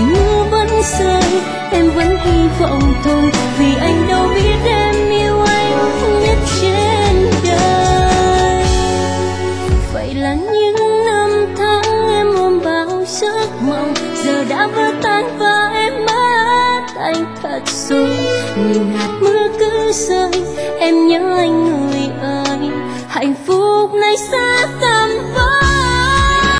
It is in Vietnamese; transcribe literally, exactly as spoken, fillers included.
mưa vẫn rơi em vẫn hy vọng thôi, vì anh đâu biết em yêu anh nhất trên đời. Vậy là những năm tháng em ôm bao giấc mộng giờ đã vỡ tan và em mất anh thật rồi. Nghìn hạt mưa cứ rơi em nhớ anh người ơi, hạnh phúc này xa tầm với